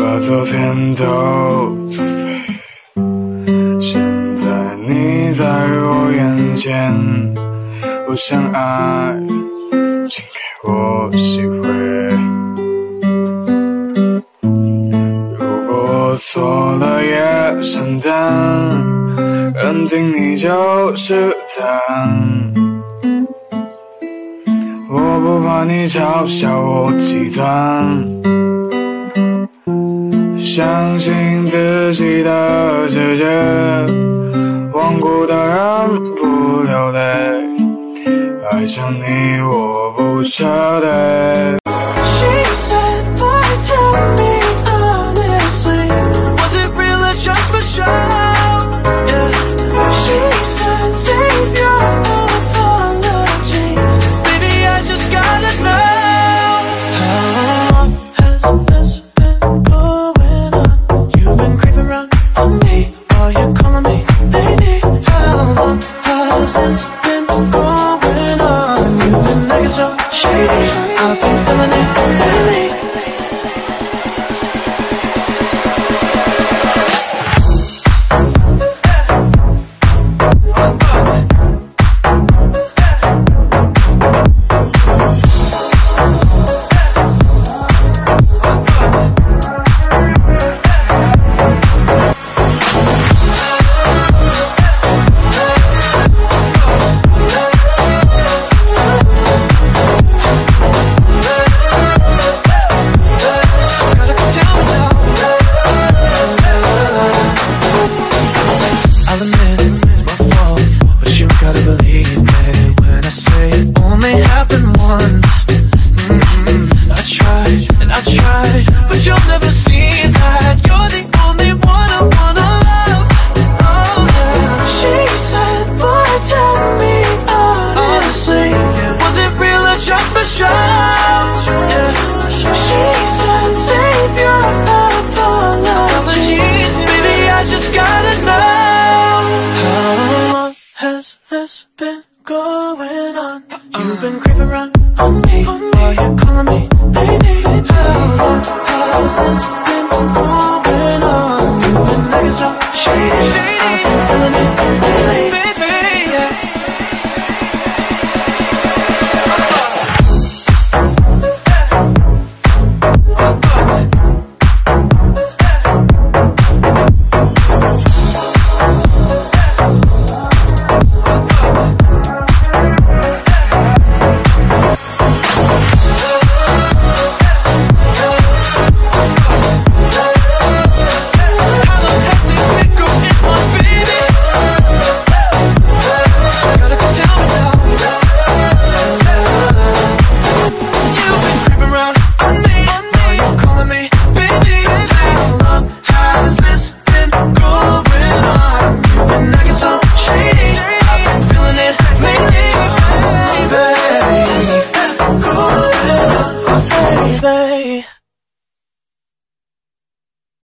把昨天都作废，现在你在我眼前，不想爱，请给我机会。如果我错了也承担，认定你就是答案。我不怕你嘲笑我极端，相信自己的直觉，顽固的人不流泪，爱上你我不撤退。